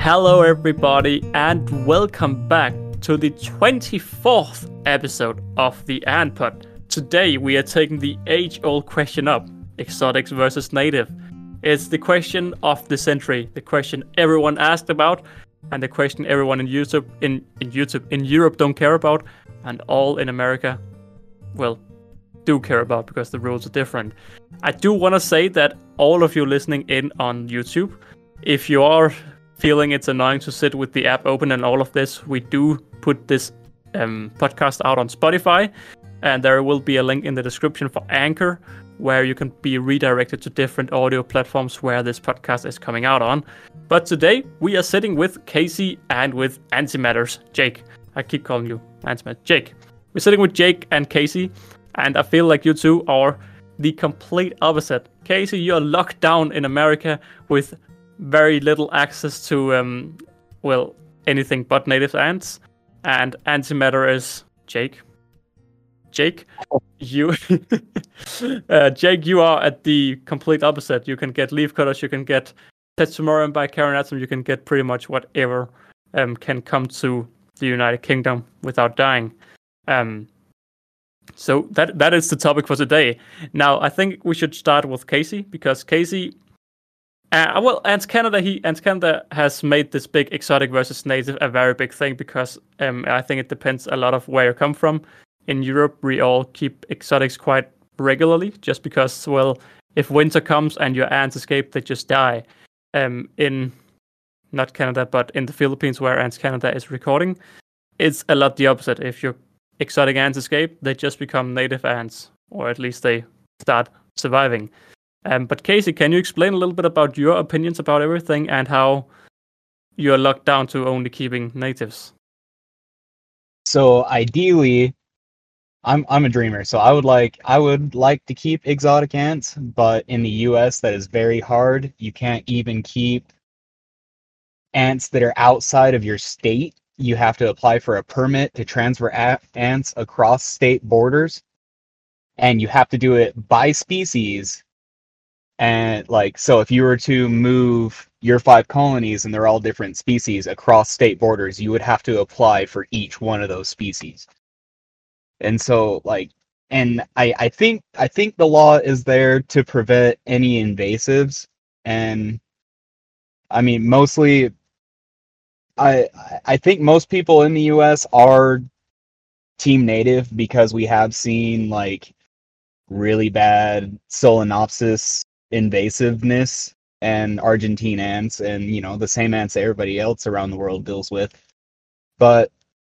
Hello, everybody, and welcome back to the 24th episode of the Antpod. Today, we are taking the age-old question up: exotics versus native. It's the question of the century, the question everyone asked about, and the question everyone in Europe don't care about, and all in America, well, do care about because the rules are different. I do want to say that all of you listening in on YouTube, if you are feeling it's annoying to sit with the app open and all of this, we do put this podcast out on Spotify, and there will be a link in the description for Anchor, where you can be redirected to different audio platforms where this podcast is coming out on. But today, we are sitting with Casey and with Antimatters, Jake. I keep calling you Antimatters, Jake. We're sitting with Jake and Casey, and I feel like you two are the complete opposite. Casey, you're locked down in America with very little access to, anything but native ants. And Antimatter is Jake. Jake, you are at the complete opposite. You can get leafcutters, you can get Tetsumorium by Karen Atom, you can get pretty much whatever can come to the United Kingdom without dying. So that is the topic for today. Now, I think we should start with Casey, because Casey, Ants Canada has made this big exotic versus native a very big thing, because I think it depends a lot of where you come from. In Europe, we all keep exotics quite regularly, just because, well, if winter comes and your ants escape, they just die. In not Canada, but in the Philippines, where Ants Canada is recording, it's a lot the opposite. If your exotic ants escape, they just become native ants, or at least they start surviving. But Casey, can you explain a little bit about your opinions about everything and how you're locked down to only keeping natives? So ideally, I'm a dreamer, so I would like to keep exotic ants, but in the US that is very hard. You can't even keep ants that are outside of your state. You have to apply for a permit to transfer ants across state borders, and you have to do it by species. And so if you were to move your 5 colonies and they're all different species across state borders, you would have to apply for each one of those species. And so I think the law is there to prevent any invasives. And I mean, mostly I think most people in the US are team native, because we have seen really bad Solenopsis invasiveness and Argentine ants, and the same ants that everybody else around the world deals with. But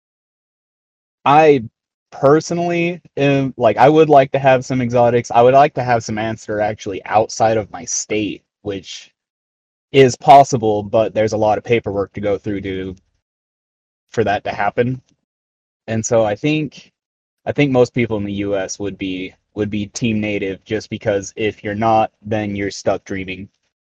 I personally I would like to have some exotics. I would like to have some ants that are actually outside of my state, which is possible, but there's a lot of paperwork to go through for that to happen. And so I think most people in the US would be team native, just because if you're not, then you're stuck dreaming.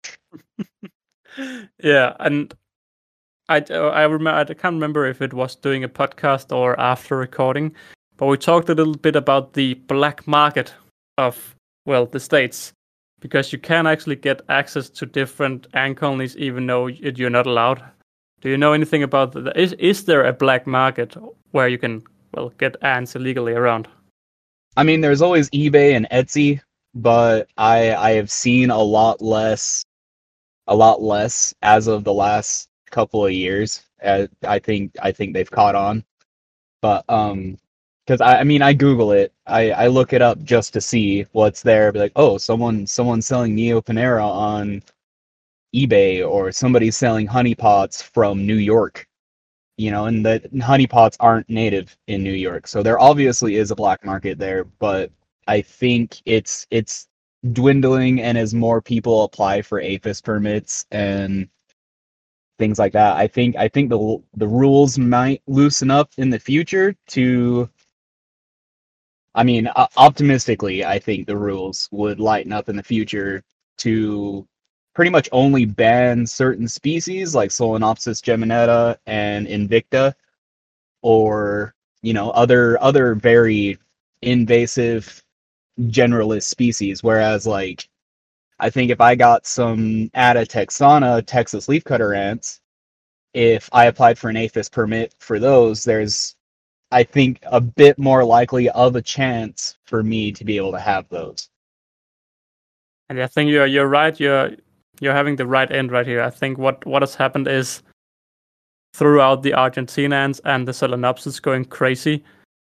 Yeah, and I can't remember if it was doing a podcast or after recording, but we talked a little bit about the black market of, the States, because you can actually get access to different ant colonies even though you're not allowed. Do you know anything about that? Is there a black market where you can, get ants illegally around? I mean, there's always eBay and Etsy, but I have seen a lot less as of the last couple of years. I think they've caught on, but because I Google it, I look it up just to see what's there. Be like, oh, someone's selling Neoponera on eBay, or somebody's selling honeypots from New York. And the honeypots aren't native in New York, so there obviously is a black market there. But I think it's dwindling, and as more people apply for APHIS permits and things like that, I think the rules might loosen up in the future to. I mean, optimistically, I think the rules would lighten up in the future to pretty much only ban certain species like Solenopsis geminata and Invicta, or other very invasive generalist species. Whereas I think if I got some Attitexana Texas leafcutter ants, if I applied for an APHIS permit for those, there's, I think, a bit more likely of a chance for me to be able to have those. And I think you're right. You're having the right end right here. I think what has happened is throughout the Argentinians and the Solenopsis going crazy.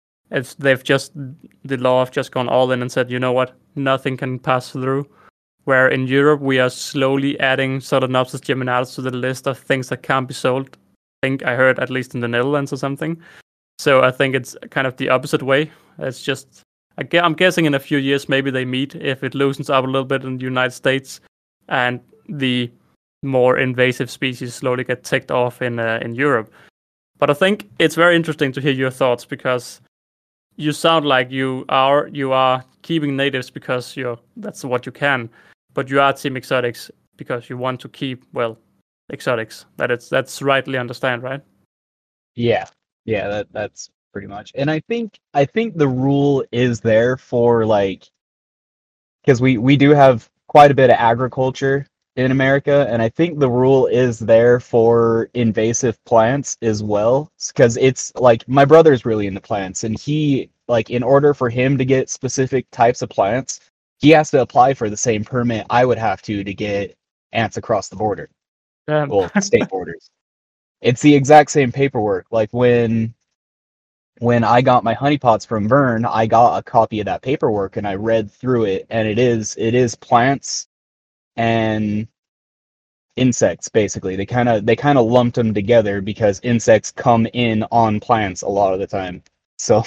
The law have just gone all in and said, you know what, nothing can pass through. Where in Europe we are slowly adding Solenopsis geminalis to the list of things that can't be sold. I think I heard at least in the Netherlands or something. So I think it's kind of the opposite way. It's just I'm guessing in a few years maybe they meet if it loosens up a little bit in the United States and the more invasive species slowly get ticked off in Europe. But I think it's very interesting to hear your thoughts because you sound like you are keeping natives because that's what you can, but you are team exotics because you want to keep exotics. That's rightly understand, right? Yeah, that's pretty much. And I think the rule is there for like, because we do have quite a bit of agriculture in America, and I think the rule is there for invasive plants as well. Because it's like my brother's really into plants, and he like in order for him to get specific types of plants, he has to apply for the same permit I would have to get ants across the border, well, state borders. It's the exact same paperwork. Like when I got my honeypots from Vern, I got a copy of that paperwork and I read through it, and it is plants and insects basically. They kind of lumped them together because insects come in on plants a lot of the time. So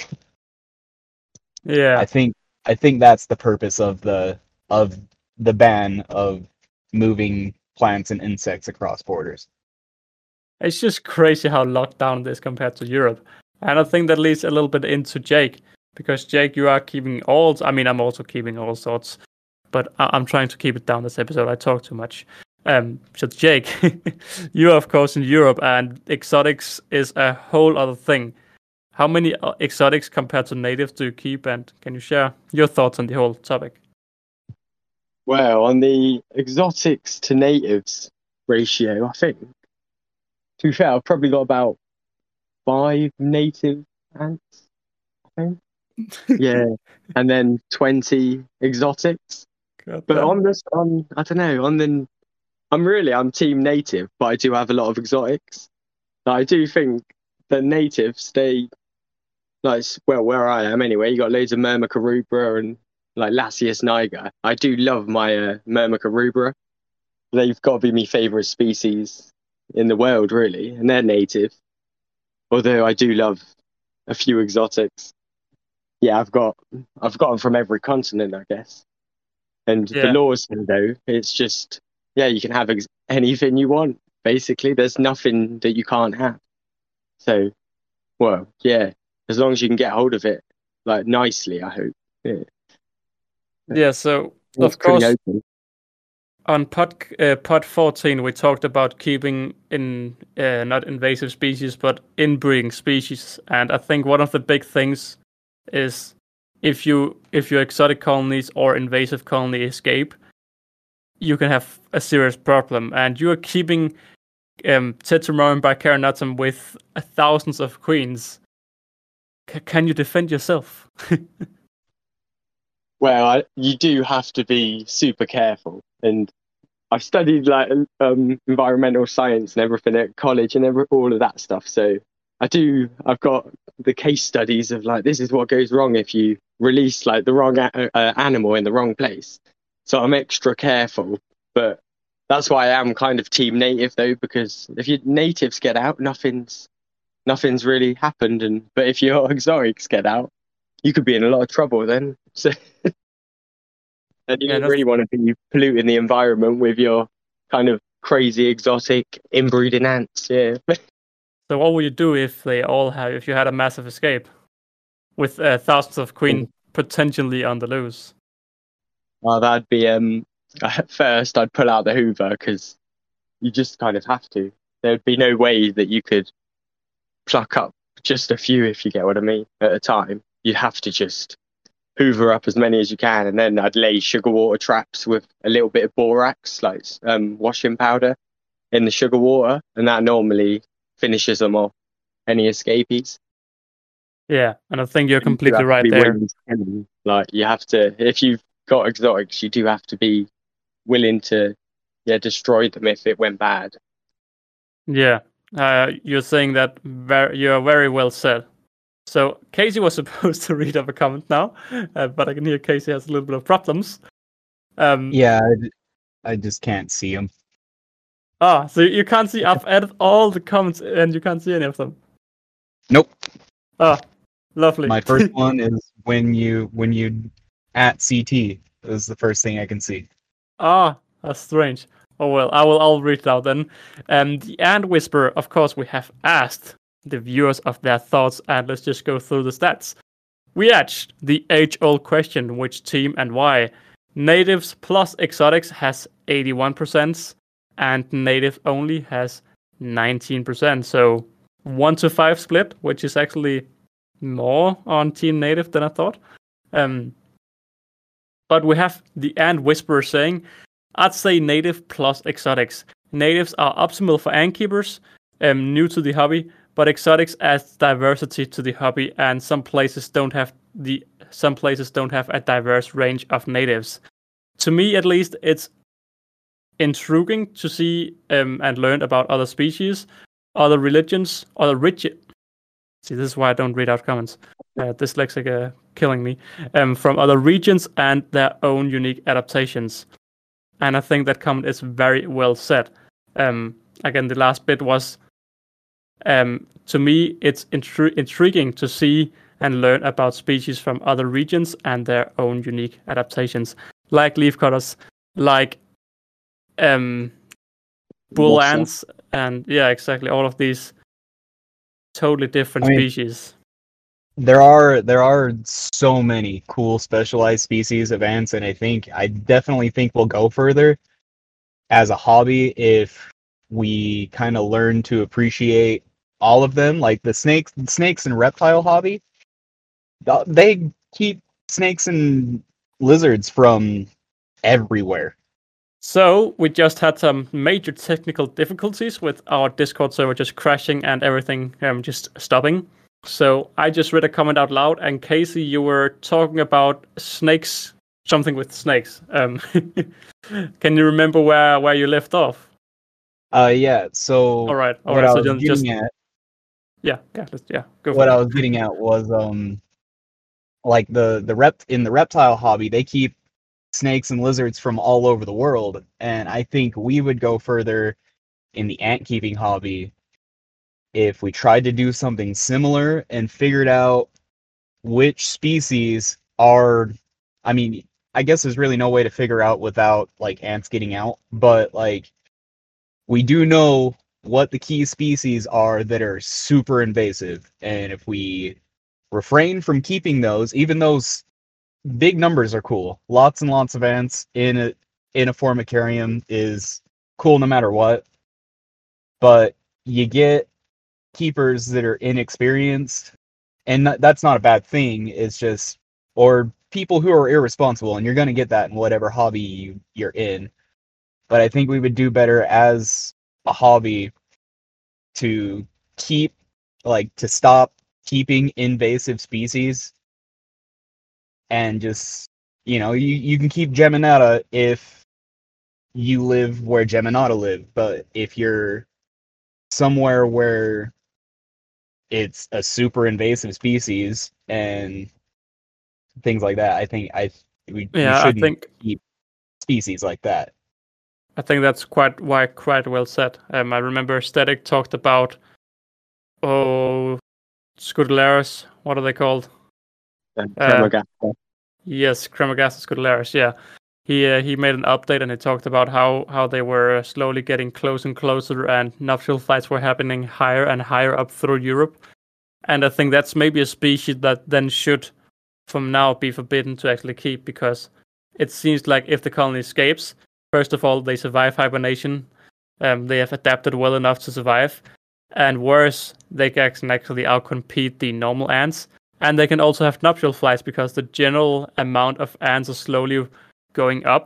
yeah, I think that's the purpose of the ban of moving plants and insects across borders. it's just crazy how locked down it is compared to Europe. And I think that leads a little bit into Jake because Jake, you are keeping all. I mean, I'm also keeping all sorts, but I'm trying to keep it down this episode. I talk too much. So Jake, you are of course in Europe, and exotics is a whole other thing. How many exotics compared to natives do you keep, and can you share your thoughts on the whole topic? Well, on the exotics to natives ratio, I think, to be fair, I've probably got about 5 native ants, I think. Yeah. And then 20 exotics. But I don't know, I'm team native, but I do have a lot of exotics. I do think the natives, where I am anyway, you got loads of Myrmica rubra and like Lasius niger. I do love my Myrmica rubra. They've got to be my favourite species in the world, really, and they're native. Although I do love a few exotics. Yeah, I've got them from every continent, I guess. And the laws, though, it's just you can have anything you want. Basically, there's nothing that you can't have. So, well, yeah, as long as you can get hold of it, like nicely, I hope. Yeah. Yeah. So of course, on pod 14, we talked about keeping in not invasive species, but inbreeding species. And I think one of the big things is if your exotic colonies or invasive colony escape, you can have a serious problem. And you are keeping Tetramarum bicarinatum with thousands of queens. Can you defend yourself? Well, you do have to be super careful. And I studied like environmental science and everything at college and all of that stuff. So I've got the case studies of like, this is what goes wrong if you release like the wrong animal in the wrong place. So I'm extra careful, but that's why I am kind of team native though, because if your natives get out, nothing's really happened. But if your exotics get out, you could be in a lot of trouble then. So, and you don't really want to be polluting the environment with your kind of crazy exotic inbreeding ants. Yeah. So what would you do if you had a massive escape with thousands of queen potentially on the loose? Well, that'd be at first I'd pull out the Hoover because you just kind of have to. There'd be no way that you could pluck up just a few, if you get what I mean, at a time. You'd have to just hoover up as many as you can, and then I'd lay sugar water traps with a little bit of borax, like washing powder, in the sugar water, and that normally finishes them off, any escapees. Yeah, and I think you're You do completely have to right be there. willing to kill them. Like, you have to, if you've got exotics, you do have to be willing to, destroy them if it went bad. Yeah, you're saying that you're very well said. So Casey was supposed to read up a comment now, but I can hear Casey has a little bit of problems. Yeah, I just can't see them. So you can't see. I've added all the comments and you can't see any of them. Nope. Lovely. My first one is when you at CT is the first thing I can see. That's strange. Oh well, I'll read it out then. The Ant Whisperer, of course, we have asked the viewers of their thoughts, and let's just go through the stats. We asked the age-old question, which team and why. Natives plus exotics has 81%, and native only has 19%. So 1-5 split, which is actually more on Team Native than I thought. But we have the Ant Whisperer saying, I'd say native plus exotics. Natives are optimal for ant keepers, new to the hobby, but exotics adds diversity to the hobby, and some places don't have a diverse range of natives. To me, at least, it's intriguing to see and learn about other species, other religions, See, this is why I don't read out comments. Dyslexic killing me. From other regions and their own unique adaptations. And I think that comment is very well said. Again, the last bit was, to me, it's intriguing to see and learn about species from other regions and their own unique adaptations, like leafcutters, like bull ants, and exactly, all of these totally different species. There are so many cool specialized species of ants, and I definitely think we'll go further as a hobby if we kind of learn to appreciate all of them. Like the snakes and reptile hobby, they keep snakes and lizards from everywhere. So we just had some major technical difficulties with our Discord server just crashing and everything just stopping. So I just read a comment out loud, and Casey, you were talking about snakes, something with snakes. Can you remember where you left off? Yeah. So all right. What I was getting at was like in the reptile hobby, they keep snakes and lizards from all over the world, and I think we would go further in the ant keeping hobby if we tried to do something similar and figured out which species are, I guess there's really no way to figure out without like ants getting out, but like we do know what the key species are that are super invasive, and if we refrain from keeping those, even those big numbers are cool. Lots and lots of ants in a formicarium is cool no matter what, but you get keepers that are inexperienced, and that's not a bad thing. It's just, or people who are irresponsible, and you're going to get that in whatever hobby you're in. But I think we would do better as a hobby to stop keeping invasive species, and just, you can keep Geminata if you live where Geminata live, but if you're somewhere where it's a super invasive species and things like that, I think we shouldn't keep species like that. I think that's quite well said. I remember Static talked about Scutellaris. What are they called? Cremogasta. Yes, Cremogasta Scutellaris. Yeah, he made an update and he talked about how they were slowly getting closer and closer, and nuptial flights were happening higher and higher up through Europe. And I think that's maybe a species that then should, from now, be forbidden to actually keep, because it seems like if the colony escapes, first of all, they survive hibernation. They have adapted well enough to survive. And worse, they can actually outcompete the normal ants. And they can also have nuptial flights because the general amount of ants are slowly going up.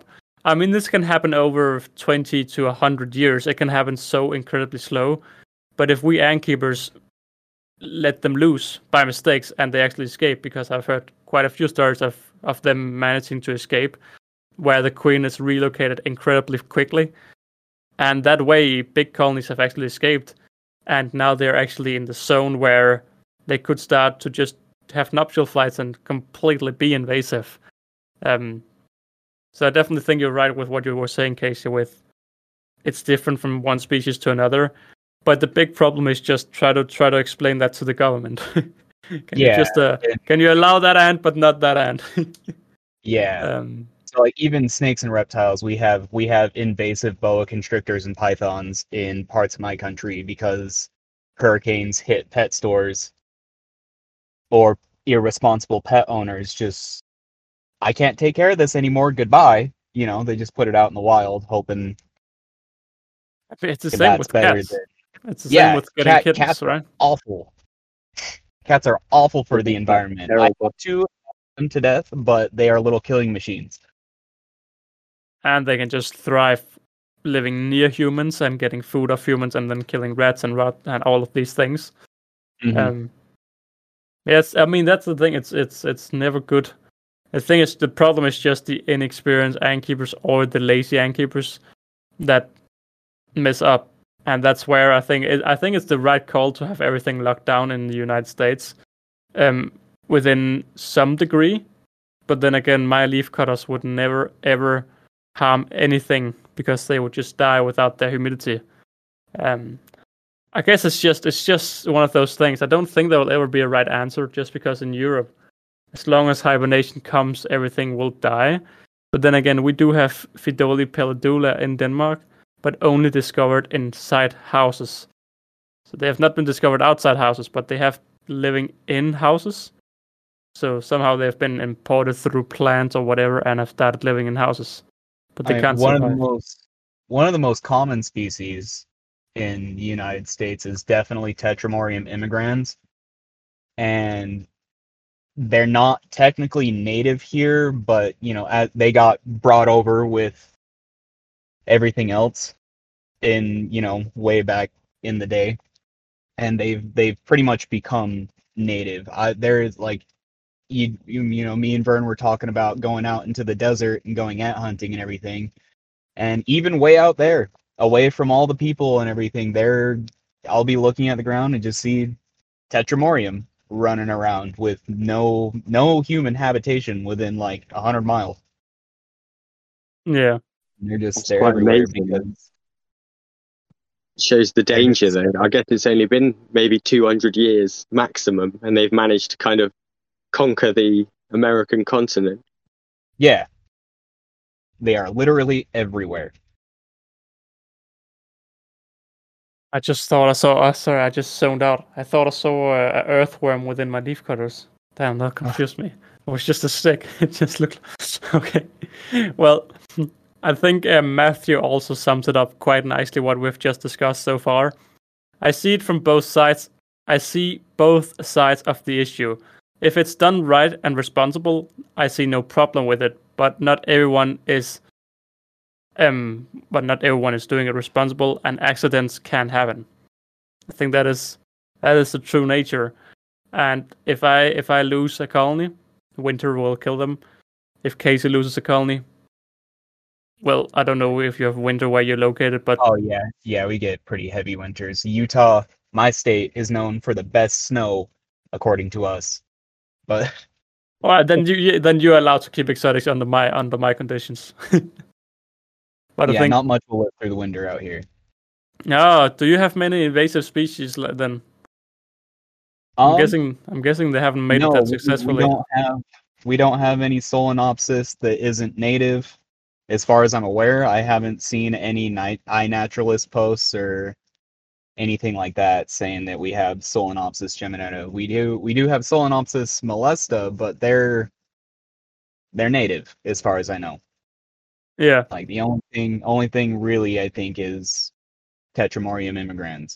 I mean, this can happen over 20 to 100 years. It can happen so incredibly slow. But if we ant keepers let them loose by mistakes and they actually escape, because I've heard quite a few stories of them managing to escape, where the queen is relocated incredibly quickly. And that way, big colonies have actually escaped. And now they're actually in the zone where they could start to just have nuptial flights and completely be invasive. So I definitely think you're right with what you were saying, Casey, with it's different from one species to another. But the big problem is just try to explain that to the government. Can you allow that ant but not that ant? Yeah. So like even snakes and reptiles, we have invasive boa constrictors and pythons in parts of my country because hurricanes hit pet stores or irresponsible pet owners just, I can't take care of this anymore, goodbye. You know, they just put it out in the wild hoping it's the same with cats. It's the same with getting kittens, cats right? Are awful. Cats are awful for the environment. I love to them to death, but they are little killing machines. And they can just thrive living near humans and getting food off humans and then killing rats and all of these things. Mm-hmm. Yes, I mean that's the thing. It's never good. The thing is, the problem is just the inexperienced ant keepers or the lazy ant keepers that mess up. And that's where I think it's the right call to have everything locked down in the United States, within some degree. But then again, my leaf cutters would never ever harm anything because they would just die without their humidity. I guess it's just one of those things. I don't think there will ever be a right answer, just because in Europe, as long as hibernation comes, everything will die. But then again, we do have Pheidole pallidula in Denmark, but only discovered inside houses. So they have not been discovered outside houses, but they have living in houses. So somehow they've been imported through plants or whatever and have started living in houses. But they can't survive. One of the most common species in the United States is definitely Tetramorium immigrans. And they're not technically native here, but you know, they got brought over with everything else in, you know, way back in the day, and they've pretty much become native. There is like you know, me and Vern were talking about going out into the desert and going ant hunting and everything, and even way out there, away from all the people and everything, I'll be looking at the ground and just see Tetramorium running around with no human habitation within like 100 miles. Yeah. They're just there everywhere because shows the danger though. I guess it's only been maybe 200 years maximum, and they've managed to kind of conquer the American continent. Yeah. They are literally everywhere. I just thought I saw. Sorry, I just zoned out. I thought I saw an earthworm within my leaf cutters. Damn, that confused me. It was just a stick. It just looked okay. Well, I think Matthew also sums it up quite nicely what we've just discussed so far. I see it from both sides. I see both sides of the issue. If it's done right and responsible, I see no problem with it. But not everyone is doing it responsible, and accidents can happen. I think that is the true nature. And if I lose a colony, winter will kill them. If Casey loses a colony, well, I don't know if you have winter where you're located, but oh yeah, we get pretty heavy winters. Utah, my state, is known for the best snow, according to us. But well, then you're allowed to keep exotics under my conditions. But yeah, I think not much will live through the winter out here. Oh, do you have many invasive species then? I'm guessing they haven't made it that successfully. We don't have any Solenopsis that isn't native. As far as I'm aware, I haven't seen any iNaturalist posts or anything like that saying that we have Solenopsis geminata. We do have Solenopsis molesta, but they're native as far as I know. Yeah. Like the only thing really I think is Tetramorium immigrans.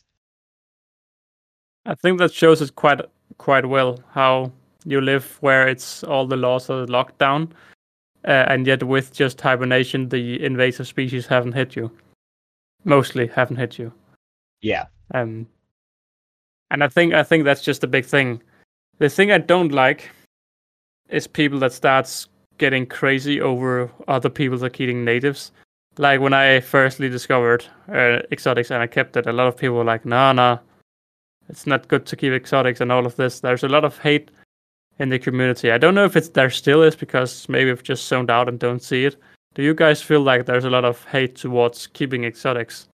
I think that shows it quite well how you live where it's all the laws are locked down. and yet with just hibernation, the invasive species haven't hit you. Mostly haven't hit you. Yeah. And I think that's just a big thing. The thing I don't like is people that starts getting crazy over other people that eating natives. Like when I firstly discovered exotics and I kept it, a lot of people were like, "No, it's not good to keep exotics and all of this." There's a lot of hate in the community. I don't know if there still is because maybe I've just zoned out and don't see it. Do you guys feel like there's a lot of hate towards keeping exotics?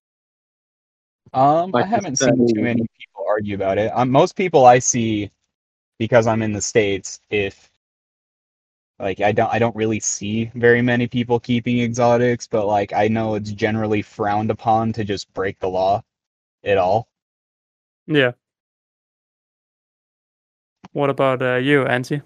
I haven't seen too many people argue about it. Most people I see, because I'm in the States, if like I don't really see very many people keeping exotics, but like I know it's generally frowned upon to just break the law at all. Yeah. What about you, Antti?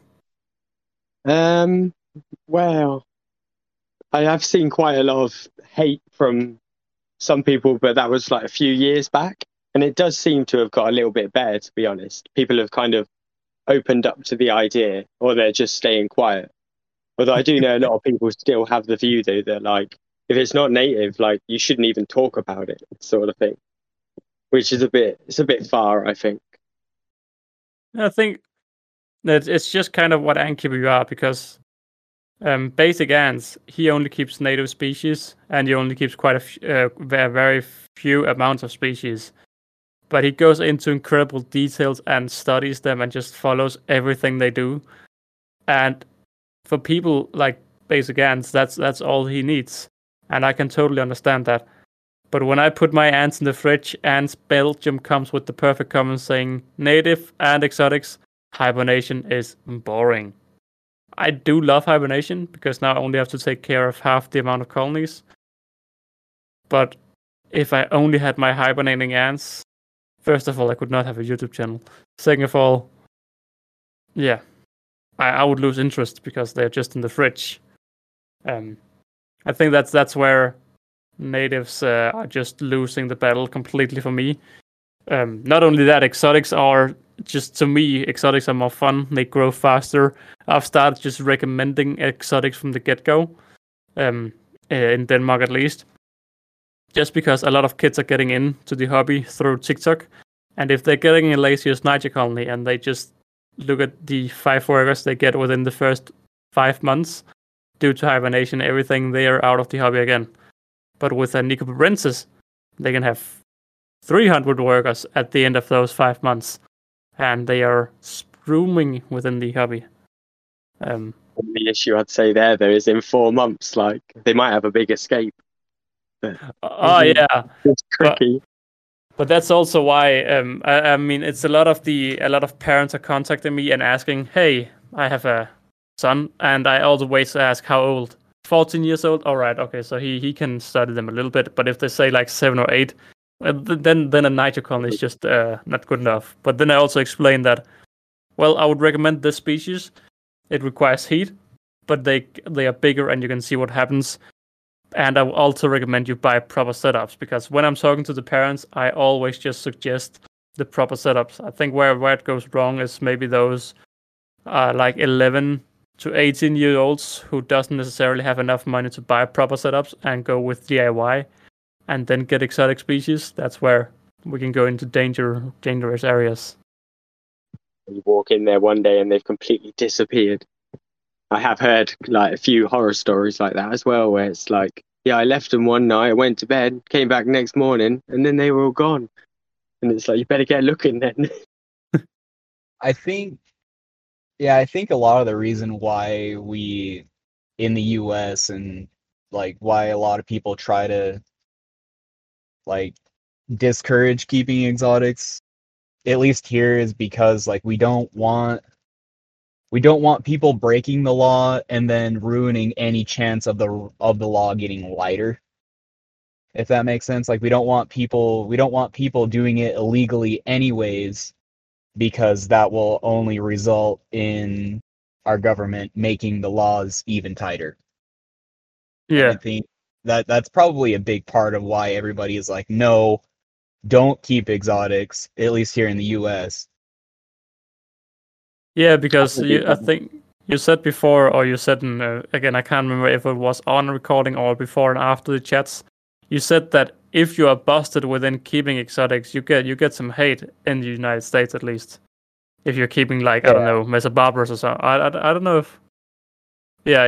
Well, I have seen quite a lot of hate from some people, but that was like a few years back. And it does seem to have got a little bit better, to be honest. People have kind of opened up to the idea, or they're just staying quiet. Although I do know a lot of people still have the view, though, that like, if it's not native, like, you shouldn't even talk about it, sort of thing. Which is it's a bit far, I think. I think that it's just kind of what Ankeeper you are, because Basic Ants, he only keeps native species, and he only keeps quite a very few amounts of species. But he goes into incredible details and studies them and just follows everything they do. And for people like Basic Ants, that's all he needs. And I can totally understand that. But when I put my ants in the fridge, Ants Belgium comes with the perfect comment saying, native and exotics, hibernation is boring. I do love hibernation, because now I only have to take care of half the amount of colonies. But if I only had my hibernating ants, first of all, I could not have a YouTube channel. Second of all, yeah, I would lose interest because they're just in the fridge. I think that's where natives are just losing the battle completely for me. Not only that, exotics are just, to me, exotics are more fun. They grow faster. I've started just recommending exotics from the get-go, in Denmark at least, just because a lot of kids are getting into the hobby through TikTok. And if they're getting a Lasius niger colony and they just look at the 5 workers they get within the first 5 months, due to hibernation, everything, they are out of the hobby again. But with a Nicoporensis, they can have 300 workers at the end of those 5 months, and they are sprooming within the hobby. The issue I'd say there, though, is in 4 months, like, they might have a big escape. Oh yeah, it's tricky. But that's also why I mean, it's a lot of parents are contacting me and asking, "Hey, I have a son," and I always ask how old. 14 years old. All right, okay, so he can study them a little bit. But if they say like 7 or 8, then a niger colony is just not good enough. But then I also explain that, well, I would recommend this species. It requires heat, but they are bigger and you can see what happens. And I will also recommend you buy proper setups, because when I'm talking to the parents, I always just suggest the proper setups. I think where it goes wrong is maybe those like 11 to 18-year-olds who doesn't necessarily have enough money to buy proper setups and go with DIY and then get exotic species. That's where we can go into dangerous areas. You walk in there one day and they've completely disappeared. I have heard like a few horror stories like that as well, where it's like, yeah, I left them one night, I went to bed, came back next morning, and then they were all gone. And it's like, you better get looking then. I think a lot of the reason why we in the US and like why a lot of people try to like discourage keeping exotics, at least here, is because like we don't want people breaking the law and then ruining any chance of the law getting lighter. If that makes sense. Like we don't want people doing it illegally anyways, because that will only result in our government making the laws even tighter. Yeah. And I think that's probably a big part of why everybody is like, no, don't keep exotics, at least here in the US. Yeah, because I think You said before, or you said in, again, I can't remember if it was on recording or before and after the chats. You said that if you are busted within keeping exotics, you get some hate in the United States at least. If you're keeping like I don't know Mesobarbarus or something. I don't know if. Yeah.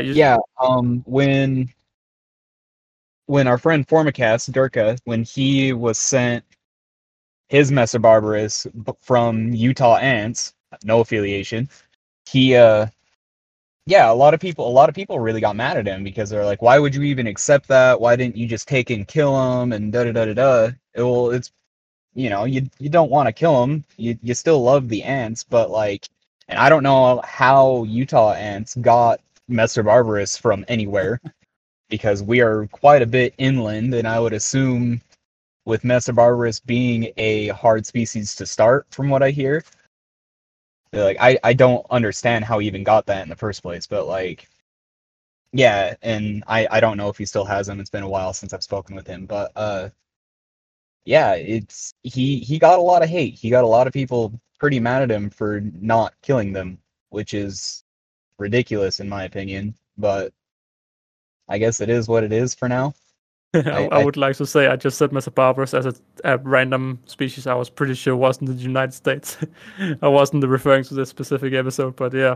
When our friend Formicast Durka, when he was sent his Mesobarbarus from Utah Ants, no affiliation, he a lot of people really got mad at him because they're like, why would you even accept that? Why didn't you just take and kill him and da da da da da? Well, it's you don't want to kill him. You still love the ants, but like, and I don't know how Utah ants got Mesobarbarus from anywhere because we are quite a bit inland, and I would assume with Mesobarbarus being a hard species to start, from what I hear. Like, I don't understand how he even got that in the first place, but like, yeah, and I don't know if he still has them. It's been a while since I've spoken with him, but yeah, it's he got a lot of hate. He got a lot of people pretty mad at him for not killing them, which is ridiculous in my opinion, but I guess it is what it is for now. I would like to say I just said Mesobarbarus as a random species. I was pretty sure wasn't in the United States. I wasn't referring to this specific episode, but yeah,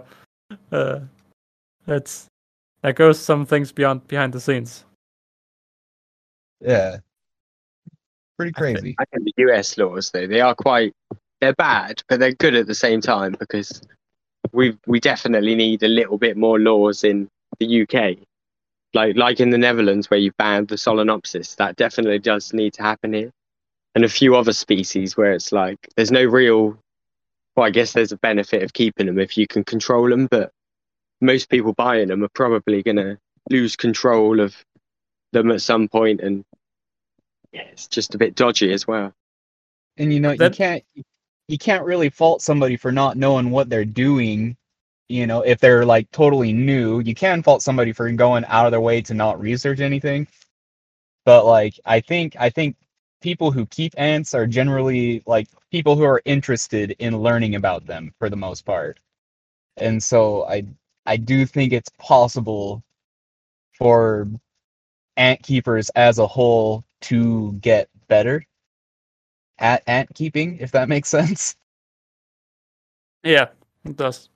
that goes some things behind the scenes. Yeah, pretty crazy. I think the US laws, though, they're bad, but they're good at the same time because we definitely need a little bit more laws in the UK. Like in the Netherlands where you've banned the Solenopsis, that definitely does need to happen here. And a few other species where it's like there's no real, well, I guess there's a benefit of keeping them if you can control them, but most people buying them are probably going to lose control of them at some point, and yeah, it's just a bit dodgy as well. And you can't really fault somebody for not knowing what they're doing. If they're like totally new, you can fault somebody for going out of their way to not research anything. But like, I think people who keep ants are generally like people who are interested in learning about them for the most part. And so I do think it's possible for ant keepers as a whole to get better at ant keeping, if that makes sense. Yeah, it does.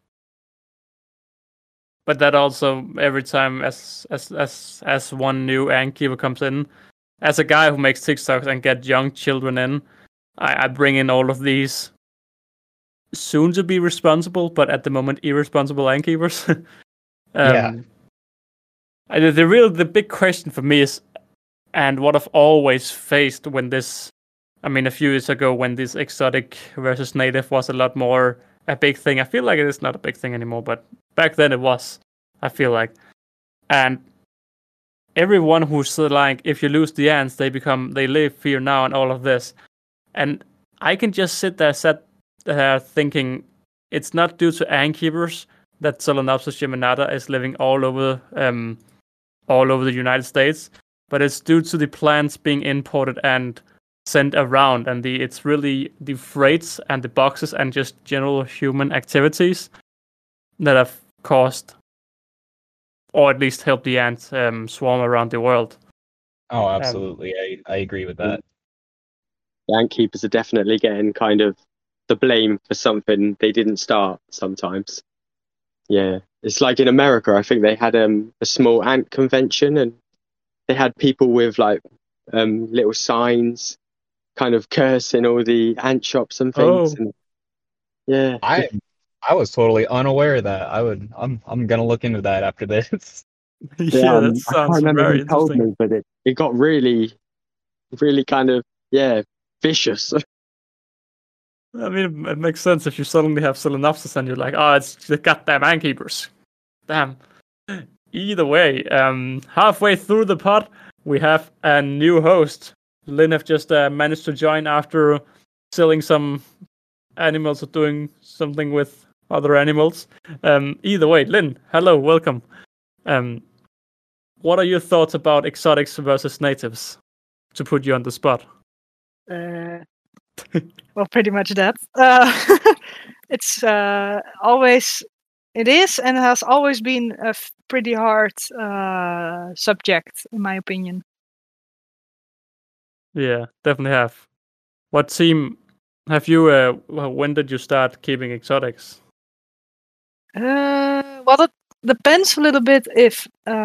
But that also every time as one new ant keeper comes in, as a guy who makes TikToks and get young children in, I bring in all of these soon to be responsible, but at the moment irresponsible ant keepers. Yeah. The big question for me is, and what I've always faced when this, I mean, a few years ago when this exotic versus native was a lot more a big thing. I feel like it is not a big thing anymore, but back then it was, I feel like. And everyone who's like, if you lose the ants, they live fear now and all of this. And I can just sit there thinking it's not due to ant keepers that Solenopsis geminata is living all over the United States, but it's due to the plants being imported and sent around, and it's really the freights and the boxes and just general human activities that have caused, or at least helped the ants swarm around the world. Oh, absolutely. I agree with that. The ant keepers are definitely getting kind of the blame for something they didn't start sometimes. Yeah. It's like in America, I think they had a small ant convention, and they had people with like little signs kind of cursing all the ant shops and things. Oh. And, yeah. I was totally unaware of that. I'm gonna look into that after this. Yeah, that sounds very interesting. Me, but it got really, really kind of vicious. I mean, it makes sense if you suddenly have Solenopsis and you're like, oh, it's the goddamn ant keepers. Damn. Either way, halfway through the pod, we have a new host. Lynn have just managed to join after selling some animals or doing something with other animals. Either way, Lynn, hello, welcome. What are your thoughts about exotics versus natives? To put you on the spot. Well, pretty much that. It's always It is, and it has always been a pretty hard subject, in my opinion. Yeah, definitely have. What team have you? When did you start keeping exotics? Well, it depends a little bit if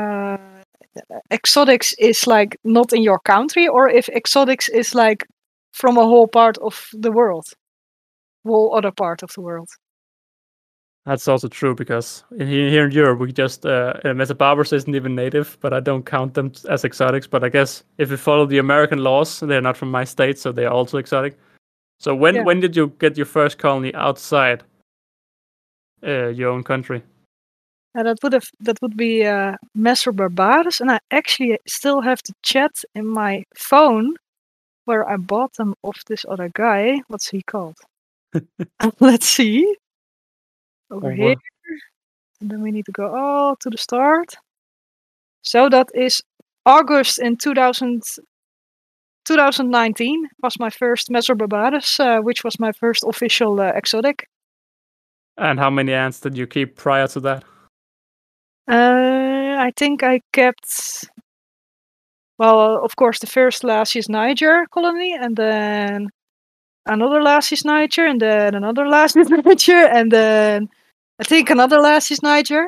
exotics is like not in your country, or if exotics is like from a whole part of the world, whole other part of the world. That's also true because here in Europe, we just Metabarbarus isn't even native, but I don't count them as exotics. But I guess if you follow the American laws, they're not from my state, so they're also exotic. So when did you get your first colony outside your own country? That would be Messer and I actually still have the chat in my phone where I bought them off this other guy. What's he called? Let's see. Over here. And then we need to go to the start. So that is August in 2019 was my first Messer which was my first official exotic. And how many ants did you keep prior to that? I think I kept, well, of course, the first Lasius Niger colony, and then another Lasius Niger, and then another Lasius Niger, and then I think another Lasius Niger.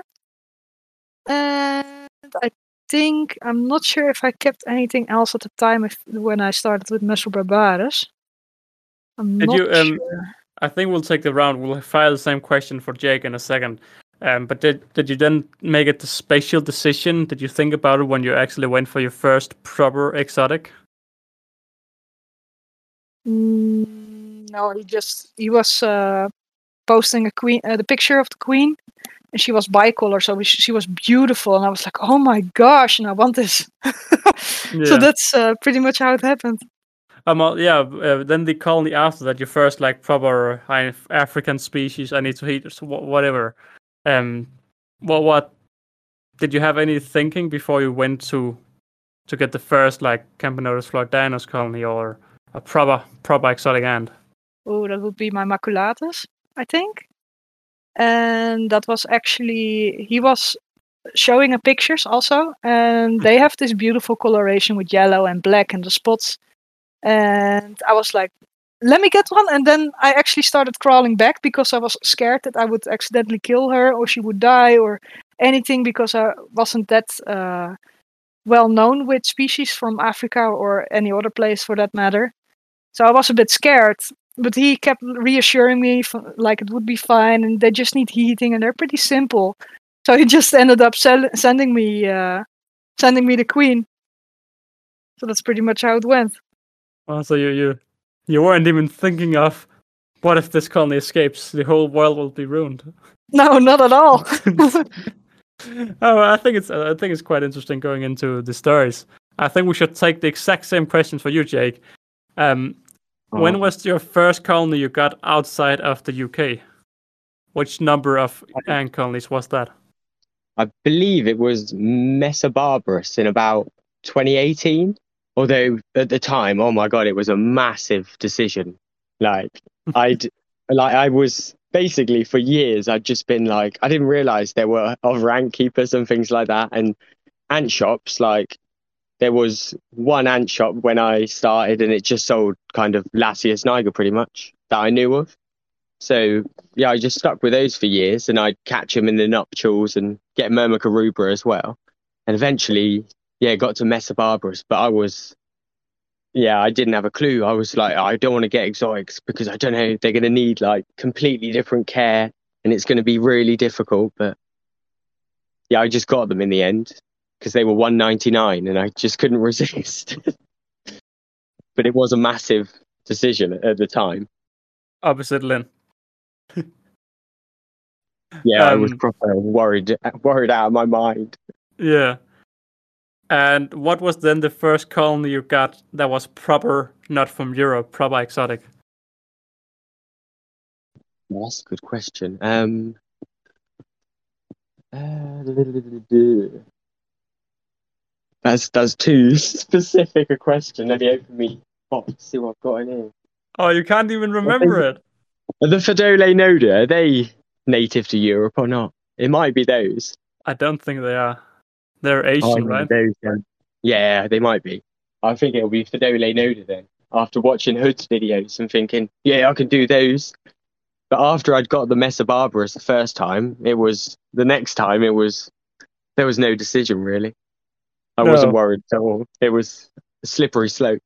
And I think, I'm not sure if I kept anything else at the time when I started with Messer Barbarus. I'm not sure. I think we'll take the round. We'll file the same question for Jake in a second. But did you then make a spatial decision? Did you think about it when you actually went for your first proper exotic? No, he was posting the picture of the queen, and she was bicolor, so she was beautiful, and I was like, oh my gosh, and I want this. So that's pretty much how it happened. Then the colony after that, your first like proper African species, I need to eat whatever. What did you have any thinking before you went to get the first like Camponotus floidanus colony or a proper exotic ant? Oh, that would be my maculatus, I think. And that was actually, he was showing a pictures also, and they have this beautiful coloration with yellow and black and the spots. And I was like, let me get one. And then I actually started crawling back because I was scared that I would accidentally kill her or she would die or anything, because I wasn't that well known with species from Africa or any other place for that matter. So I was a bit scared, but he kept reassuring me like it would be fine and they just need heating and they're pretty simple. So he just ended up sending me the queen. So that's pretty much how it went. Oh, so you weren't even thinking of what if this colony escapes? The whole world will be ruined. No, not at all. I think it's quite interesting going into the stories. I think we should take the exact same question for you, Jake. When was your first colony you got outside of the UK? Which number of ant colonies was that? I believe it was Mesobarbarus in about 2018. Although at the time, oh my god, it was a massive decision. Like I was basically for years I'd just been like, I didn't realize there were other ant keepers and things like that, and ant shops. Like there was one ant shop when I started, and it just sold kind of Lasius niger pretty much that I knew of. So yeah, I just stuck with those for years, and I'd catch them in the nuptials and get Myrmica as well. And eventually, yeah, got to Mesobarbarus, but I didn't have a clue. I was like, I don't want to get exotics because I don't know, they're going to need like completely different care and it's going to be really difficult. But yeah, I just got them in the end because they were $1.99 and I just couldn't resist. But it was a massive decision at the time. Opposite Lynn. Yeah, I was proper worried out of my mind. Yeah. And what was then the first colony you got that was proper, not from Europe, proper exotic? That's a good question. That's too specific a question. Let me open me box, see what I've got in here. Oh, you can't even remember it. The Fedole Noda, are they native to Europe or not? It might be those. I don't think they are. They're Oh, Asian, maybe right? those then. Yeah, they might be. I think it'll be Fidole Noda then. After watching Hood's videos and thinking, yeah, I can do those. But after I'd got the Mesa Barbarus the first time, there was no decision really. I wasn't No. worried at all. It was a slippery slope.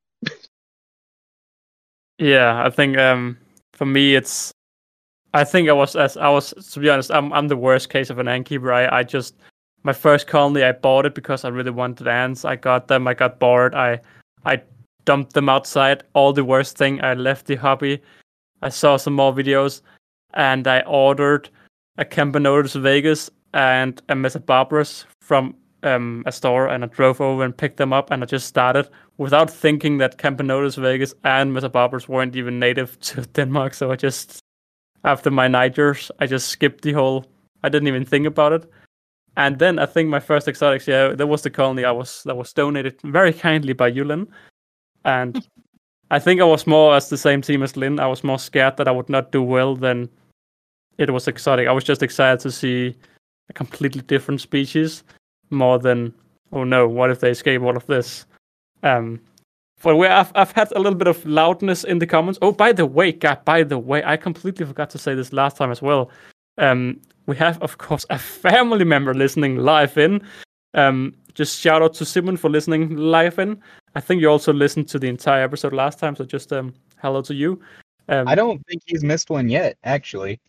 Yeah, I think for me I think I was to be honest, I'm the worst case of an ant keeper. I just my first colony I bought it because I really wanted ants. I got them, I got bored, I dumped them outside. All the worst thing, I left the hobby. I saw some more videos and I ordered a Camponotus Vegas and a Mesobarbarus from a store, and I drove over and picked them up, and I just started without thinking that Camponotus Vegas and Mesobarbarus weren't even native to Denmark. So I just, after my nightmares, I just skipped the whole. I didn't even think about it. And then I think my first exotics, yeah, that was the colony that was donated very kindly by Yulin. And I think I was more as the same team as Lynn. I was more scared that I would not do well than it was exotic. I was just excited to see a completely different species more than, oh no, what if they escape all of this? For where I've had a little bit of loudness in the comments. Oh, by the way, I completely forgot to say this last time as well. We have, of course, a family member listening live in. Just shout out to Simon for listening live in. I think you also listened to the entire episode last time, so just hello to you. I don't think he's missed one yet, actually.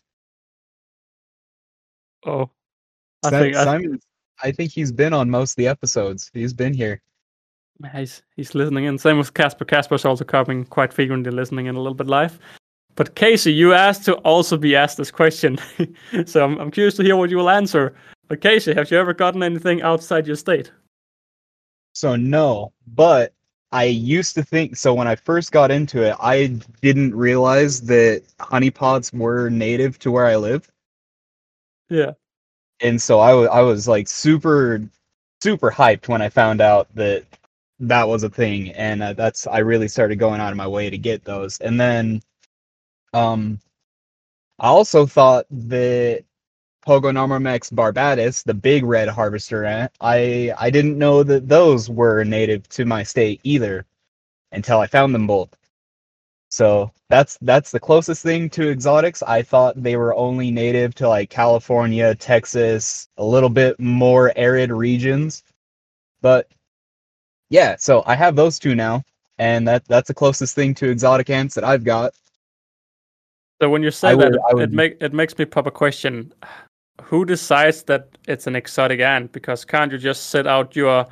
Oh, Simon, I think he's been on most of the episodes. He's been here. He's listening in. Same with Casper. Casper's also coming quite frequently, listening in a little bit live. But Casey, you asked to also be asked this question, so I'm curious to hear what you will answer. But Casey, have you ever gotten anything outside your state? So no, but I used to think, so when I first got into it, I didn't realize that honeypots were native to where I live. Yeah. And so I was like super hyped when I found out that that was a thing, and I really started going out of my way to get those. And then I also thought that Pogonomyrmex barbatus, the big red harvester ant, I didn't know that those were native to my state either until I found them both. So that's the closest thing to exotics. I thought they were only native to like California, Texas, a little bit more arid regions. But yeah, so I have those two now, and that's the closest thing to exotic ants that I've got. So when you say it makes me pop a question. Who decides that it's an exotic ant? Because can't you just set out your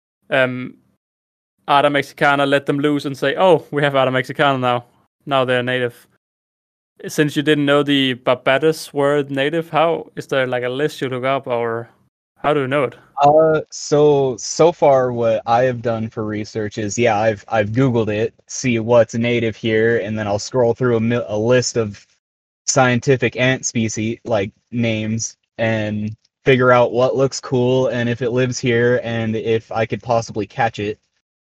Arda Mexicana, let them loose, and say, "Oh, we have Arda Mexicana now. Now they're native." Since you didn't know the barbatus were native, how is there like a list you look up, or how do you know it? So far what I have done for research is, yeah, I've Googled it, see what's native here, and then I'll scroll through a list of scientific ant species like names and figure out what looks cool and if it lives here and if I could possibly catch it.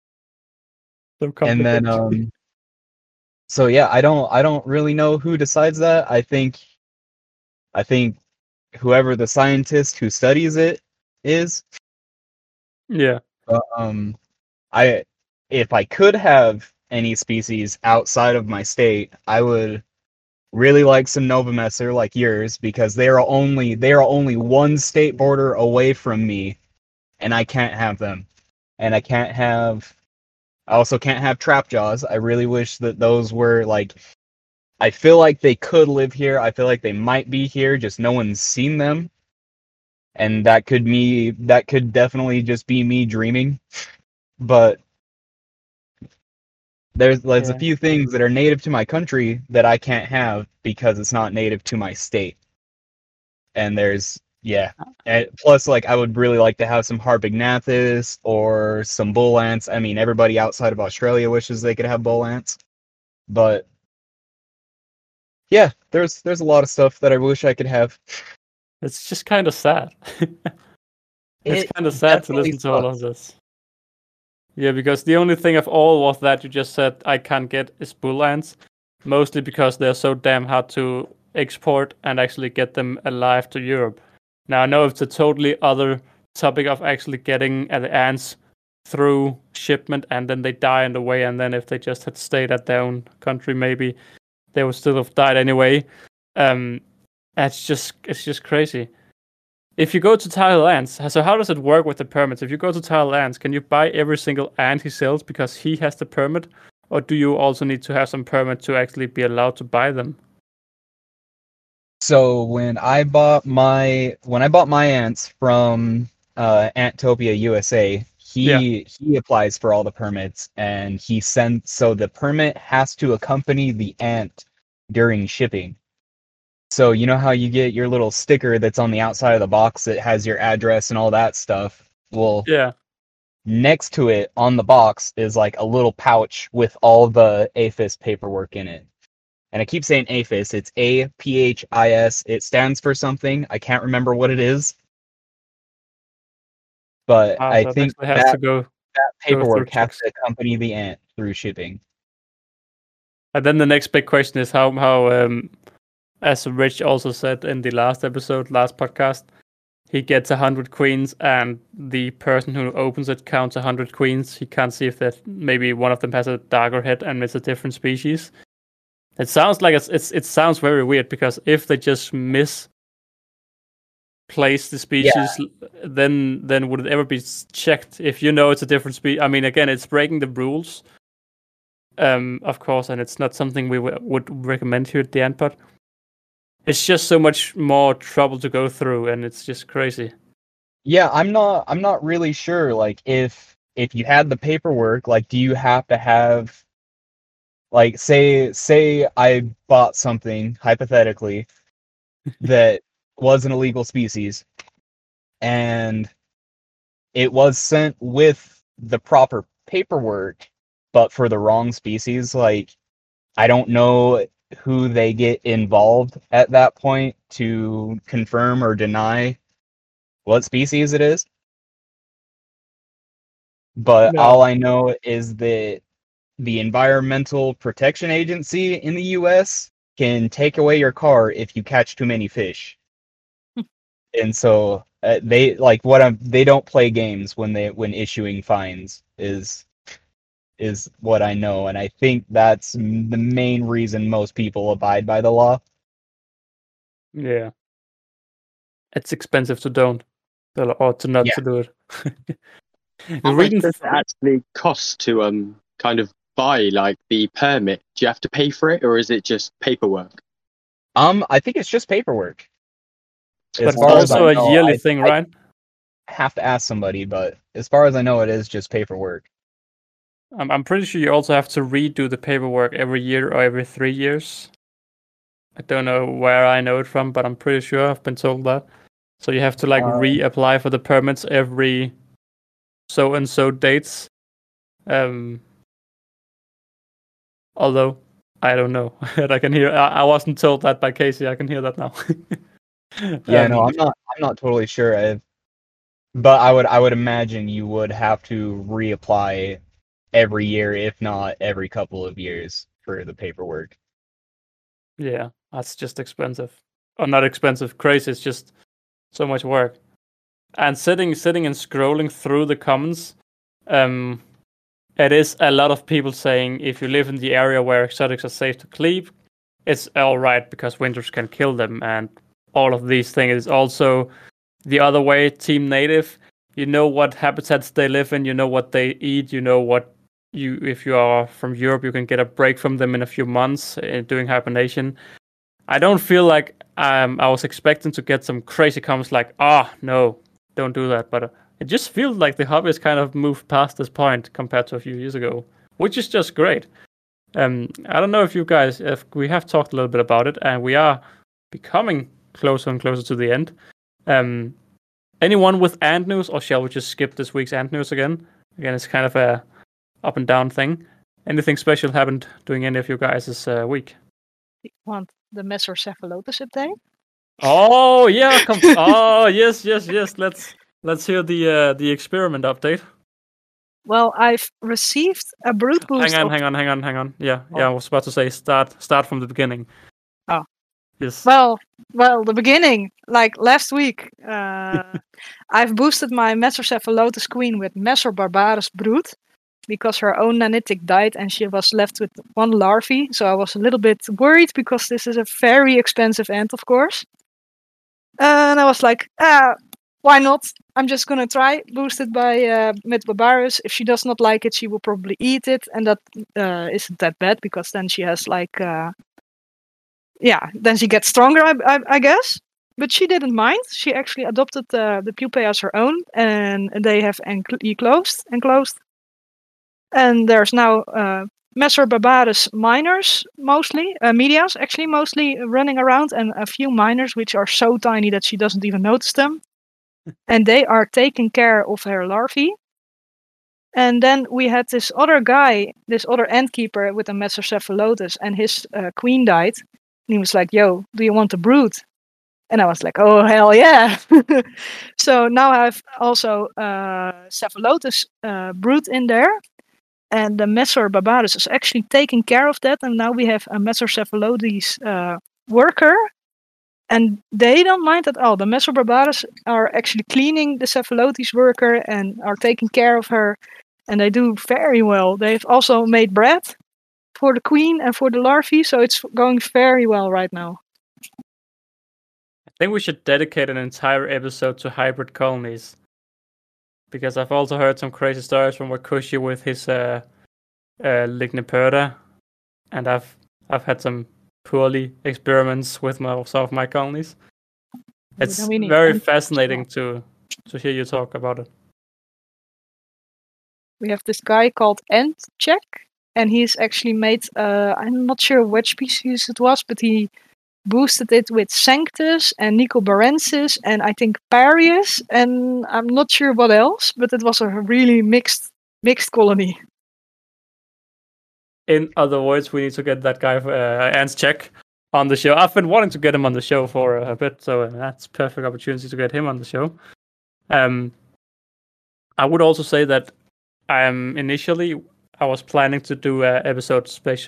And then so yeah, I don't really know who decides that. I think whoever the scientist who studies it is. Yeah. If I could have any species outside of my state, I would really like some Novomessor like yours, because they are only one state border away from me, and I can't have them. And I also can't have Trapjaws. I really wish that those were like, I feel like they could live here. I feel like they might be here, just no one's seen them. And that could definitely just be me dreaming. But there's a few things that are native to my country that I can't have because it's not native to my state. And plus, like, I would really like to have some Harpignathus or some bull ants. I mean, everybody outside of Australia wishes they could have bull ants. But yeah, there's a lot of stuff that I wish I could have. It's just kind of sad. It's kind of sad to listen to all of this. Yeah, because the only thing of all was that you just said I can't get is bull ants, mostly because they're so damn hard to export and actually get them alive to Europe. Now I know it's a totally other topic of actually getting the ants through shipment, and then they die on the way, and then if they just had stayed at their own country, maybe they would still have died anyway. It's just crazy. If you go to Tyler Ants, so how does it work with the permits? If you go to Tyler Ants, can you buy every single ant he sells because he has the permit, or do you also need to have some permit to actually be allowed to buy them? So when I bought my ants from Antopia USA, he applies for all the permits, and so the permit has to accompany the ant during shipping. So you know how you get your little sticker that's on the outside of the box that has your address and all that stuff? Well, Yeah. next to it on the box is like a little pouch with all the APHIS paperwork in it. And I keep saying APHIS, it's APHIS. It stands for something. I can't remember what it is. But I think that paperwork has to accompany the ant through shipping. And then the next big question is how as Rich also said in the last podcast, he gets 100 queens, and the person who opens it counts 100 queens. He can't see if that maybe one of them has a darker head and it's a different species. It sounds like it sounds very weird, because if they just misplace the species, then would it ever be checked if you know it's a different species? I mean, again, it's breaking the rules, of course, and it's not something we would recommend here at the Antpod. It's just so much more trouble to go through, and it's just crazy. Yeah, I'm not really sure. Like, if you had the paperwork, like, do you have to have, like, say I bought something hypothetically that was an illegal species, and it was sent with the proper paperwork, but for the wrong species, like, I don't know who they get involved at that point to confirm or deny what species it is. But all I know is that the Environmental Protection Agency in the US can take away your car if you catch too many fish. And so they don't play games when issuing fines is what I know, and I think that's the main reason most people abide by the law. Yeah. It's expensive to don't, or to not to do it. How much does it actually cost to kind of buy, like, the permit? Do you have to pay for it, or is it just paperwork? I think it's just paperwork. But it's also a yearly thing, right? I have to ask somebody, but as far as I know, it is just paperwork. I'm pretty sure you also have to redo the paperwork every year or every 3 years. I don't know where I know it from, but I'm pretty sure I've been told that. So you have to reapply for the permits every so and so dates. Although I don't know. I can hear. I wasn't told that by Casey. I can hear that now. Yeah, no, I'm not totally sure. But I would imagine you would have to reapply every year, if not every couple of years, for the paperwork. Yeah, that's just expensive. Or not expensive, crazy. It's just so much work. And sitting and scrolling through the comments, it is a lot of people saying if you live in the area where exotics are safe to keep, it's all right because winters can kill them, and all of these things. Is also the other way. Team Native, you know what habitats they live in, you know what they eat, you know what if you are from Europe, you can get a break from them in a few months doing hibernation. I don't feel like I was expecting to get some crazy comments like, no, don't do that. But it just feels like the hobby has kind of moved past this point compared to a few years ago, which is just great. I don't know if you guys, if we have talked a little bit about it, and we are becoming closer and closer to the end. Anyone with ant news, or shall we just skip this week's ant news again? Again, it's kind of a up and down thing. Anything special happened during any of you guys this week? You want the Mesocephalotus update? Oh yeah, oh yes. Let's hear the experiment update. Well, I've received a brood boost. Hang on. Yeah, I was about to say start from the beginning. Oh, Yes. Well, the beginning, like last week, I've boosted my Mesocephalotus queen with Mesobarbarus brood because her own nanitic died and she was left with one larvae. So I was a little bit worried because this is a very expensive ant, of course. And I was like, why not? I'm just gonna try. Boosted by Mesobarbarus. If she does not like it, she will probably eat it, and that isn't that bad because then she has like. Then she gets stronger, I guess. But she didn't mind. She actually adopted the pupae as her own, and they have enclosed. And there's now Mesobarbarus minors, mostly, medias, actually, mostly running around, and a few minors, which are so tiny that she doesn't even notice them. And they are taking care of her larvae. And then we had this other guy, this other ant keeper with a Mesocephalotus, and his queen died. And he was like, yo, do you want to brood? And I was like, oh, hell yeah. So now I have also Cephalotus brood in there. And the Mesobarbarus is actually taking care of that. And now we have a Mesocephalotes worker. And they don't mind at all. The Mesobarbarus are actually cleaning the Cephalotes worker and are taking care of her. And they do very well. They've also made bread for the queen and for the larvae. So it's going very well right now. I think we should dedicate an entire episode to hybrid colonies. Because I've also heard some crazy stories from Wakushi with his Ligniperda. And I've had some poorly experiments with some of my colonies. It's very fascinating to hear you talk about it. We have this guy called Antcheck, and he's actually made, I'm not sure which species it was, but he boosted it with Sanctus and Nicobarensis and I think Parius, and I'm not sure what else, but it was a really mixed colony. In other words, we need to get that guy, Antcheck, on the show. I've been wanting to get him on the show for a bit, so that's perfect opportunity to get him on the show. I would also say that initially I was planning to do an episode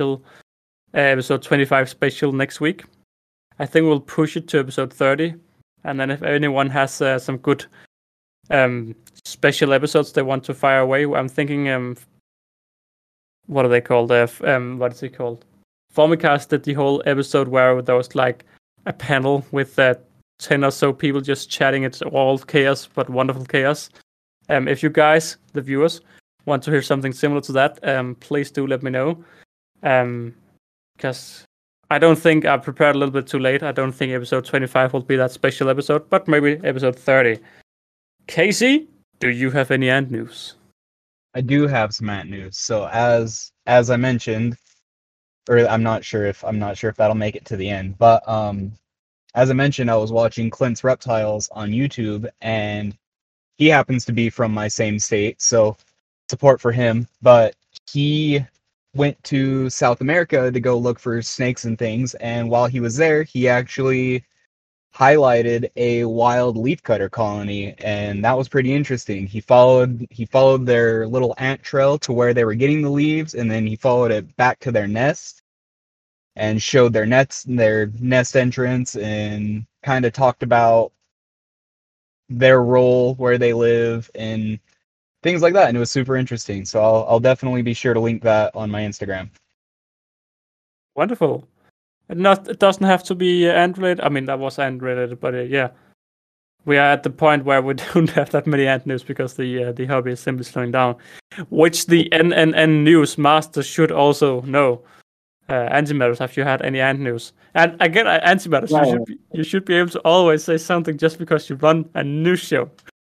25 special next week. I think we'll push it to episode 30, and then if anyone has some good special episodes they want to fire away, I'm thinking, what are they called? What is it called? Formicast did the whole episode where there was like a panel with 10 or so people just chatting. It's all chaos, but wonderful chaos. If you guys, the viewers, want to hear something similar to that, please do let me know. Because I don't think I prepared a little bit too late. I don't think episode 25 will be that special episode, but maybe episode 30. Casey, do you have any ant news? I do have some ant news. So as I mentioned, or I'm not sure if that'll make it to the end, but as I mentioned, I was watching Clint's Reptiles on YouTube, and he happens to be from my same state, so support for him. But he went to South America to go look for snakes and things, and while he was there, he actually highlighted a wild leafcutter colony, and that was pretty interesting. He followed their little ant trail to where they were getting the leaves, and then he followed it back to their nest and showed their nest entrance and kind of talked about their role, where they live, and things like that. And it was super interesting. So I'll definitely be sure to link that on my Instagram. Wonderful. It doesn't have to be ant related. I mean, that was ant related, but yeah, we are at the point where we don't have that many ant news because the hobby is simply slowing down, which the NNN news master should also know. Antimatters, have you had any ant news? And again, Antimatters, you should be able to always say something just because you run a news show.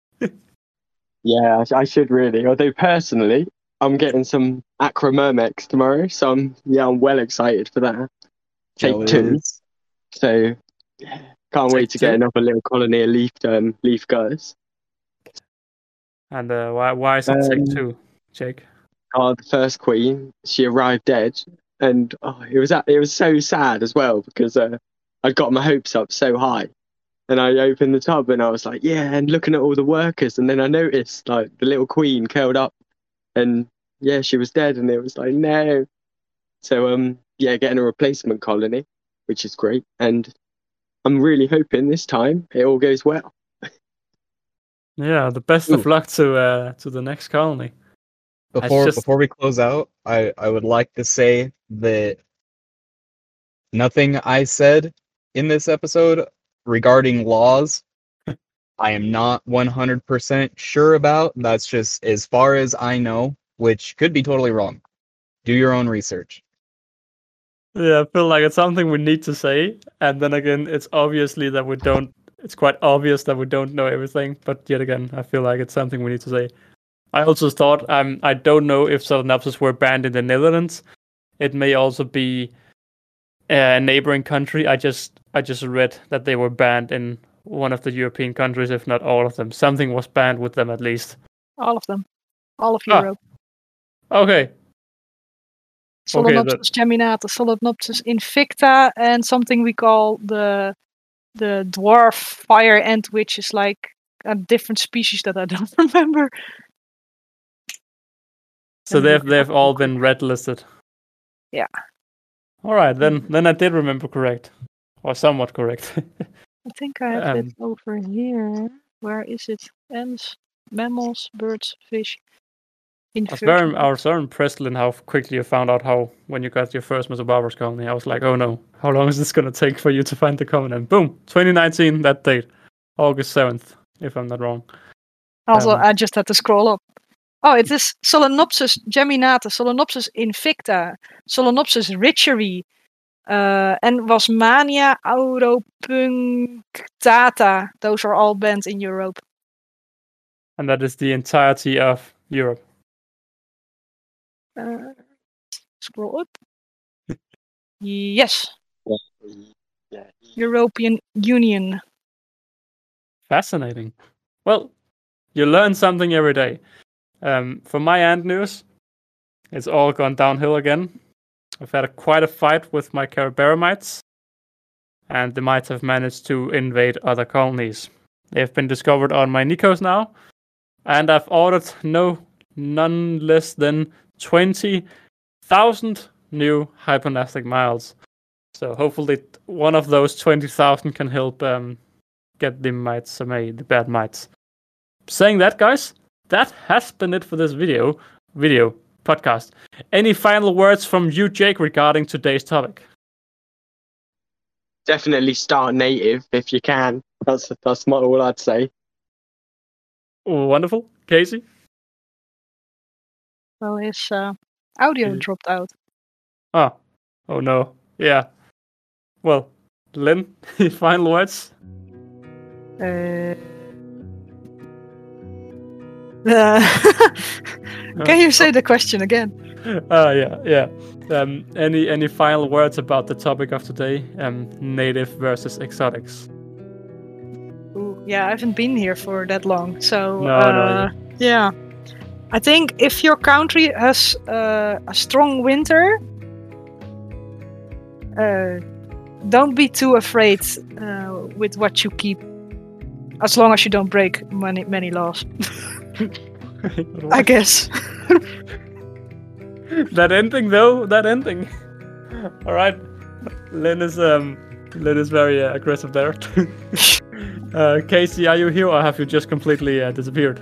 Yeah, I should really. Although personally, I'm getting some Acromyrmex tomorrow, so I'm well excited for that. Take 2. So can't wait to get another little colony of leaf gutters. And why is it take 2, Jake? The first queen, she arrived dead, and it was so sad as well because I'd got my hopes up so high. And I opened the tub and I was like, yeah, and looking at all the workers. And then I noticed like the little queen curled up and yeah, she was dead. And it was like, no. So, getting a replacement colony, which is great. And I'm really hoping this time it all goes well. Yeah, the best of luck to the next colony. Before we close out, I would like to say that nothing I said in this episode regarding laws, I am not 100% sure about. That's just as far as I know, which could be totally wrong. Do your own research. Yeah, I feel like it's something we need to say, and then again, it's obviously that we don't. It's quite obvious that we don't know everything, but yet again, I feel like it's something we need to say. I also thought I don't know if Solenopsis were banned in the Netherlands. It may also be a neighboring country. I just read that they were banned in one of the European countries, if not all of them. Something was banned with them at least. All of them. All of Europe. Okay. Solenopsis geminata, Solenopsis invicta, and something we call the dwarf fire ant, which is like a different species that I don't remember. So they've all been red listed. Yeah. All right, then I did remember correct, or somewhat correct. I think I have it over here. Where is it? Ants, mammals, birds, fish. I was very impressed, Lynn, how quickly you found out when you got your first Mesobarbarus colony. I was like, oh no, how long is this going to take for you to find the covenant? Boom, 2019, that date, August 7th, if I'm not wrong. Also, I just had to scroll up. Oh, it is Solenopsis geminata, Solenopsis invicta, Solenopsis richeri, and Wasmania auropunctata. Those are all banned in Europe. And that is the entirety of Europe. Scroll up. Yes. Yeah. European Union. Fascinating. Well, you learn something every day. For my ant news, it's all gone downhill again. I've had quite a fight with my Carabaramites, and the mites have managed to invade other colonies. They've been discovered on my Nikos now, and I've ordered none less than 20,000 new hypernastic miles. So hopefully one of those 20,000 can help get the mites away, the bad mites. Saying that, guys, that has been it for this video podcast. Any final words from you, Jake, regarding today's topic? Definitely start native if you can. That's all I'd say. Wonderful. Casey? Well, his audio dropped out. Oh no. Yeah. Well, Lynn, final words? Can you say the question again? Yeah. Any final words about the topic of today? Native versus exotics. Ooh, yeah, I haven't been here for that long, so No. Yeah. I think if your country has a strong winter, don't be too afraid with what you keep, as long as you don't break many laws. I guess. That ending. All right, Lynn is very aggressive there. Casey, are you here, or have you just completely disappeared?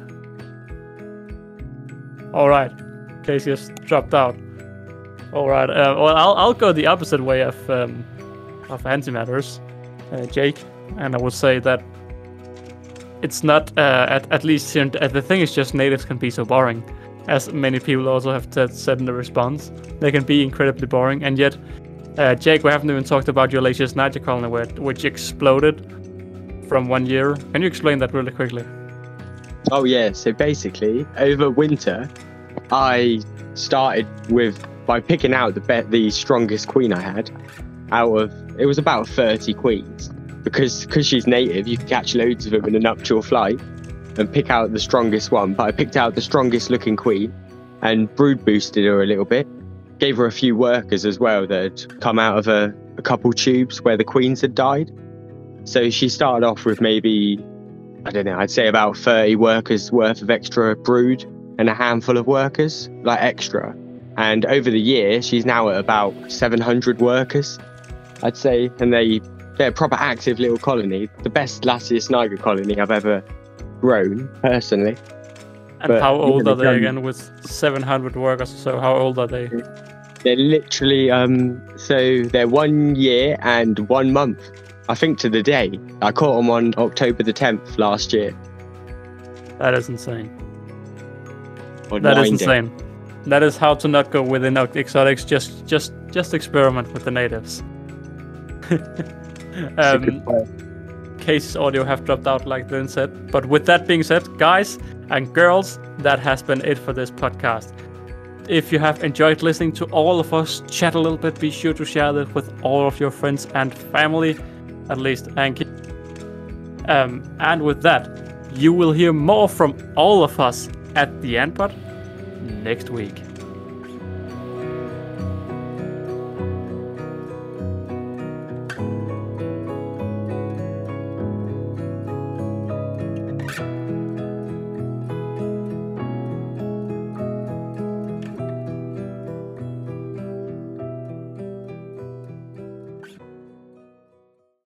All right, Casey has dropped out. All right. Well, I'll go the opposite way of antimatters, Jake, and I would say that it's not at least here. The thing is, just natives can be so boring, as many people also have said in the response. They can be incredibly boring, and yet, Jake, we haven't even talked about your latest Niger colony, which exploded from 1 year. Can you explain that really quickly? Oh yeah, so basically, over winter, I started by picking out the strongest queen I had. It was about 30 queens. Because she's native, you can catch loads of them in a nuptial flight and pick out the strongest one. But I picked out the strongest looking queen and brood boosted her a little bit. Gave her a few workers as well that had come out of a couple tubes where the queens had died. So she started off with maybe, I don't know, I'd say about 30 workers worth of extra brood and a handful of workers, like extra. And over the year, she's now at about 700 workers, I'd say. And they they're a proper active little colony. The best Lasius niger colony I've ever grown, personally. And But, how old yeah, are they they're again with 700 workers or so? How old are they? They're literally, so they're 1 year and 1 month. I think to the day. I caught them on October the 10th last year. That is insane. Or That is 9 days. insane. That is how to not go within exotics. Just experiment with the natives. It's a good point. Casey's audio have dropped out, like Lynn said. But with that being said, guys and girls, that has been it for this podcast. If you have enjoyed listening to all of us chat a little bit, be sure to share this with all of your friends and family, at least Anki. And with that, you will hear more from all of us at the Antpod next week.